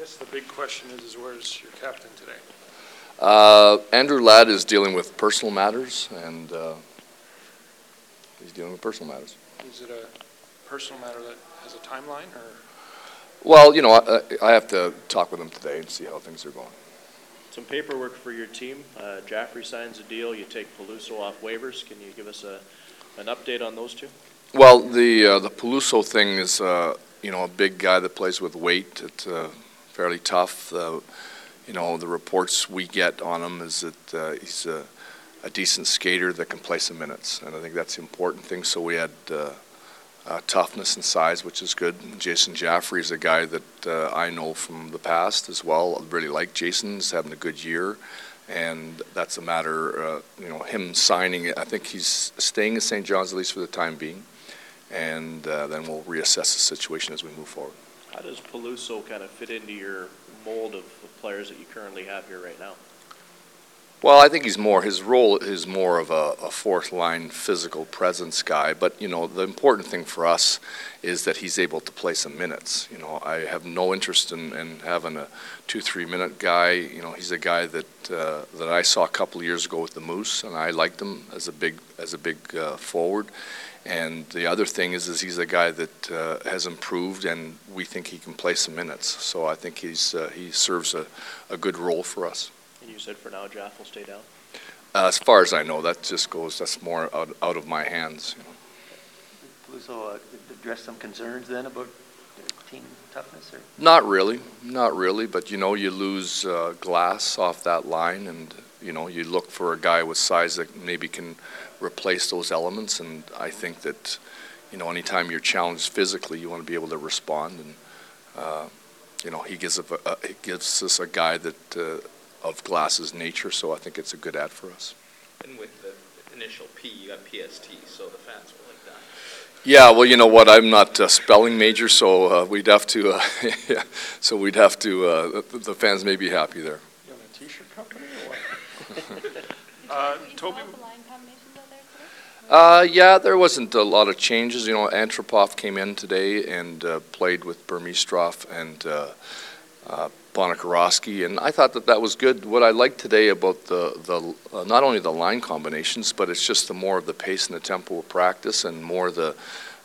guess the big question is where's your captain today? Andrew Ladd is dealing with personal matters, and he's dealing with personal matters. Is it a personal matter that has a timeline, or? Well, you know, I have to talk with him today and see how things are going. Some paperwork for your team. Jaffrey signs a deal. You take Peluso off waivers. Can you give us an update on those two? Well, the Peluso thing is, you know, a big guy that plays with weight. It's fairly tough. You know, the reports we get on him is that he's a decent skater that can play some minutes, and I think that's the important thing. So we had toughness and size, which is good. Jason Jaffrey is a guy that I know from the past as well. I really like Jason. He's having a good year, and that's a matter, you know, him signing it. I think he's staying in St. John's at least for the time being, and then we'll reassess the situation as we move forward. How does Peluso kind of fit into your mold of players that you currently have here right now? Well, I think his role is more of a fourth line physical presence guy, but you know, the important thing for us is that he's able to play some minutes. You know, I have no interest in having a 2-3 minute guy. You know, he's a guy that I saw a couple of years ago with the Moose, and I liked him as a big forward. And the other thing is he's a guy that has improved, and we think he can play some minutes. So I think he serves a good role for us. And you said for now, Jaff will stay down? As far as I know, that's more out of my hands. You know. Peluso address some concerns then about team toughness? Or? Not really, but you know, you lose Glass off that line, and you know, you look for a guy with size that maybe can replace those elements, and I think that, you know, anytime you're challenged physically, you want to be able to respond, and you know, he gives us a guy that of Glass's nature, so I think it's a good ad for us. And with the initial P, you got PST, so the fans will like that. Yeah, well, you know what? I'm not a spelling major, so we'd have to. Yeah, so we'd have to. The fans may be happy there. You own a T-shirt company or what? Toby. Yeah, there wasn't a lot of changes. You know, Antropov came in today and played with Burmistrov and Bonikarovsky, and I thought that was good. What I liked today about the not only the line combinations, but it's just the more of the pace and the tempo of practice, and more the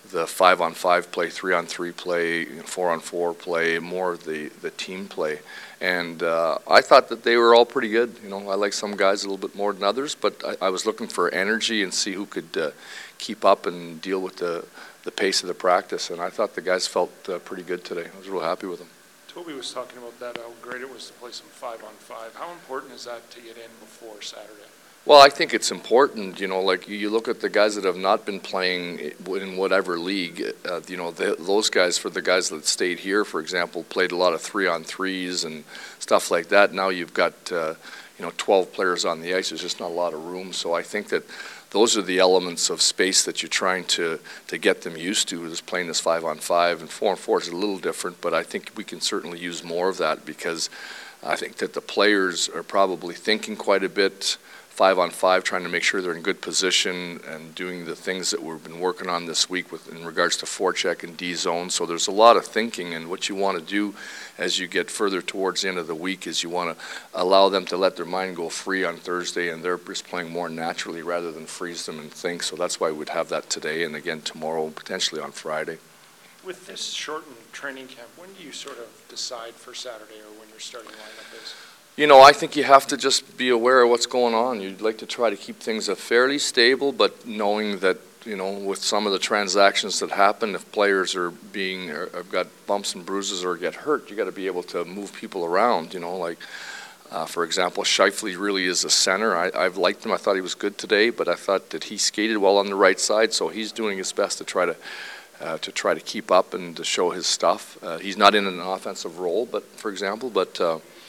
5-on-5 play, 3-on-3 play, 4-on-4 play, more of the team play. And I thought that they were all pretty good. You know, I like some guys a little bit more than others, but I was looking for energy and see who could keep up and deal with the pace of the practice. And I thought the guys felt pretty good today. I was real happy with them. Toby was talking about that, how great it was to play some 5-on-5. How important is that to get in before Saturday? Well, I think it's important. You know, like you look at the guys that have not been playing in whatever league. You know, those guys, for the guys that stayed here, for example, played a lot of 3-on-3s and stuff like that. Now you've got you know, 12 players on the ice. There's just not a lot of room. So I think that those are the elements of space that you're trying to get them used to, is playing this 5-on-5. And 4-on-4 is a little different, but I think we can certainly use more of that, because I think that the players are probably thinking quite a bit 5-on-5, trying to make sure they're in good position and doing the things that we've been working on this week in regards to forecheck and D-zone. So there's a lot of thinking, and what you want to do as you get further towards the end of the week is you want to allow them to let their mind go free on Thursday, and they're just playing more naturally rather than freeze them and think. So that's why we'd have that today and again tomorrow and potentially on Friday. With this shortened training camp, when do you sort of decide for Saturday or when your starting lineup is? You know, I think you have to just be aware of what's going on. You'd like to try to keep things fairly stable, but knowing that, you know, with some of the transactions that happen, if players are have got bumps and bruises or get hurt, you got to be able to move people around. You know, like for example, Scheifele really is a center. I've liked him. I thought he was good today, but I thought that he skated well on the right side, so he's doing his best to try to keep up and to show his stuff. He's not in an offensive role, but for example, but.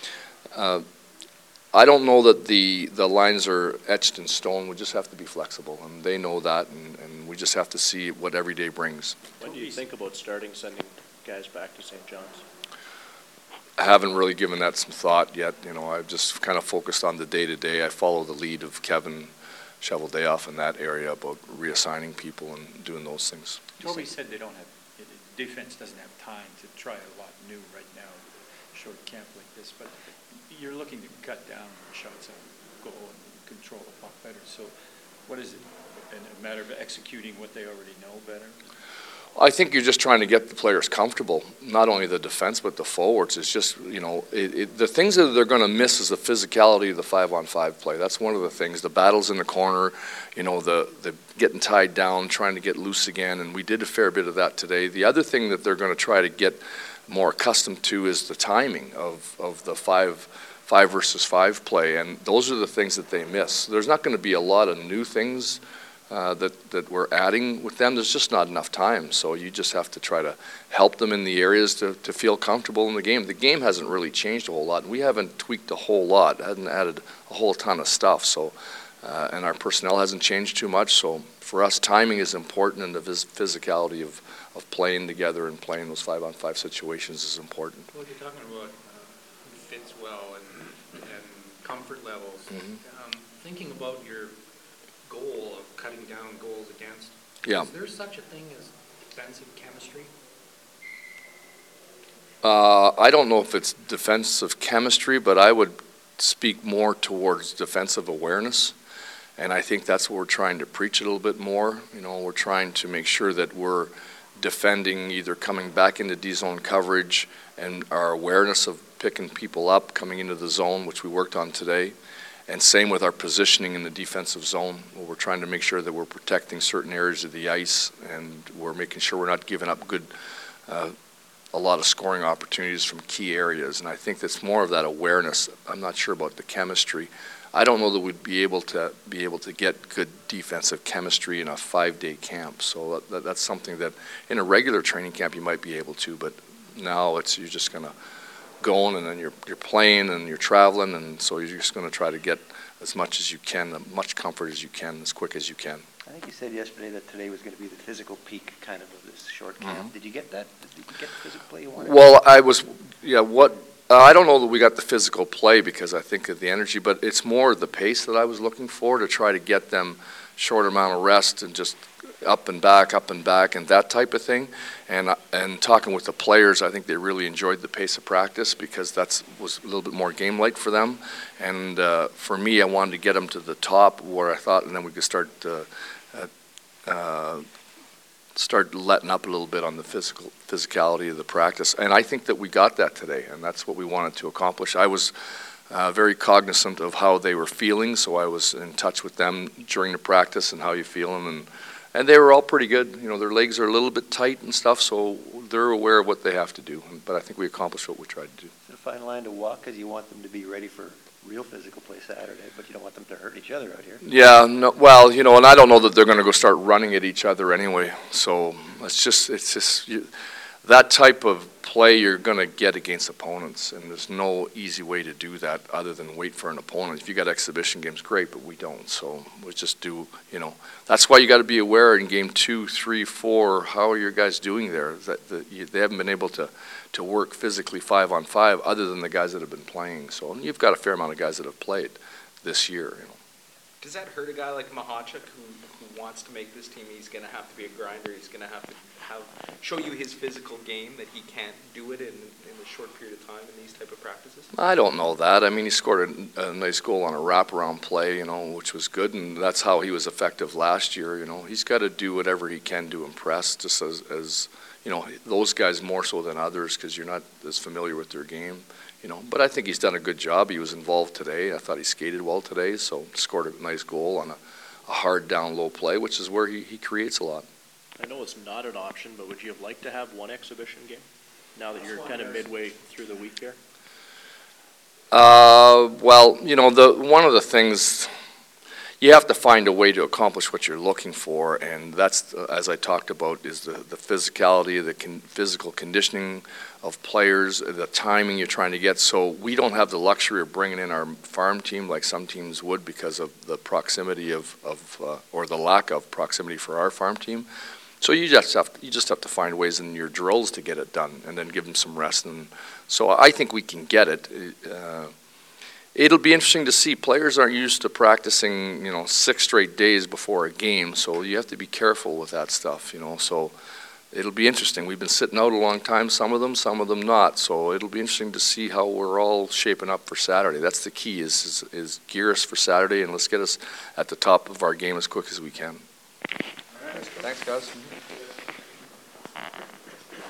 I don't know that the lines are etched in stone. We just have to be flexible, and they know that, and we just have to see what every day brings. When do you think about sending guys back to St. John's? I haven't really given that some thought yet. You know, I've just kind of focused on the day-to-day. I follow the lead of Kevin Cheveldayoff in that area about reassigning people and doing those things. Toby said defense doesn't have time to try a lot new right now. short camp like this, but you're looking to cut down on shots on goal and control the puck better. So what is it? A matter of executing what they already know better? I think you're just trying to get the players comfortable, not only the defense but the forwards. It's just, you know, the things that they're going to miss is the physicality of the 5-on-5 play. That's one of the things. The battles in the corner, you know, the getting tied down, trying to get loose again, and we did a fair bit of that today. The other thing that they're going to try to get more accustomed to is the timing of the 5 versus 5 play, and those are the things that they miss. There's not going to be a lot of new things that we're adding with them. There's just not enough time, so you just have to try to help them in the areas to feel comfortable in the game. The game hasn't really changed a whole lot, and we haven't tweaked a whole lot, hadn't added a whole ton of stuff, so and our personnel hasn't changed too much, so for us, timing is important, and the physicality of playing together and playing those 5-on-5 situations is important. Well, you're talking about who fits well and comfort levels. Thinking about your goal of cutting down goals against, Yeah. is there such a thing as defensive chemistry? I don't know if it's defensive chemistry, but I would speak more towards defensive awareness. And I think that's what we're trying to preach a little bit more. You know, we're trying to make sure that we're defending, either coming back into D-zone coverage and our awareness of picking people up, coming into the zone, which we worked on today. And same with our positioning in the defensive zone, where we're trying to make sure that we're protecting certain areas of the ice, and we're making sure we're not giving up a lot of scoring opportunities from key areas. And I think that's more of that awareness. I'm not sure about the chemistry. I don't know that we'd be able to get good defensive chemistry in a 5-day camp. So that's something that in a regular training camp you might be able to, but now you're just going to go on, and then you're playing and you're traveling, and so you're just going to try to get as much as you can, as much comfort as you can, as quick as you can. I think you said yesterday that today was going to be the physical peak kind of this short camp. Did you get that? Did you get the physical play you wanted? Well, I don't know that we got the physical play because I think of the energy, but it's more the pace that I was looking for, to try to get them short amount of rest and just up and back, and that type of thing. And talking with the players, I think they really enjoyed the pace of practice because that was a little bit more game-like for them. And for me, I wanted to get them to the top where I thought, and then we could start letting up a little bit on the physicality of the practice. And I think that we got that today, and that's what we wanted to accomplish. I was very cognizant of how they were feeling, so I was in touch with them during the practice and how you feeling, and they were all pretty good. You know, their legs are a little bit tight and stuff, so they're aware of what they have to do. But I think we accomplished what we tried to do. It's a fine line to walk because you want them to be ready for real physical play Saturday, but you don't want them to hurt each other out here. Yeah, no, well, you know, and I don't know that they're going to go start running at each other anyway. So it's just that type of play you're going to get against opponents, and there's no easy way to do that other than wait for an opponent. If you got exhibition games, great, but we don't. So we just do, you know, that's why you got to be aware in game 2, 3, 4, how are your guys doing there? They haven't been able to work physically 5-on-5 other than the guys that have been playing. So and you've got a fair amount of guys that have played this year, you know. Does that hurt a guy like Mahachuk who wants to make this team? He's going to have to be a grinder. He's going to have to show you his physical game, that he can't do it in a short period of time in these type of practices? I don't know that. I mean, he scored a nice goal on a wraparound play, you know, which was good, and that's how he was effective last year. You know, he's got to do whatever he can to impress, just as you know, those guys more so than others because you're not as familiar with their game. You know, but I think he's done a good job. He was involved today. I thought he skated well today, so scored a nice goal on a hard down low play, which is where he creates a lot. I know it's not an option, but would you have liked to have one exhibition game now that you're kind of midway through the week here? Well, you know, one of the things, you have to find a way to accomplish what you're looking for, and that's, as I talked about, is the physicality, the physical conditioning of players, the timing you're trying to get. So we don't have the luxury of bringing in our farm team like some teams would because of the proximity or the lack of proximity for our farm team. So you just have to find ways in your drills to get it done, and then give them some rest. And so I think we can get it. It'll be interesting to see. Players aren't used to practicing, you know, 6 straight days before a game, so you have to be careful with that stuff, you know. So it'll be interesting. We've been sitting out a long time, some of them not. So it'll be interesting to see how we're all shaping up for Saturday. That's the key, is gear us for Saturday, and let's get us at the top of our game as quick as we can. Thanks, guys.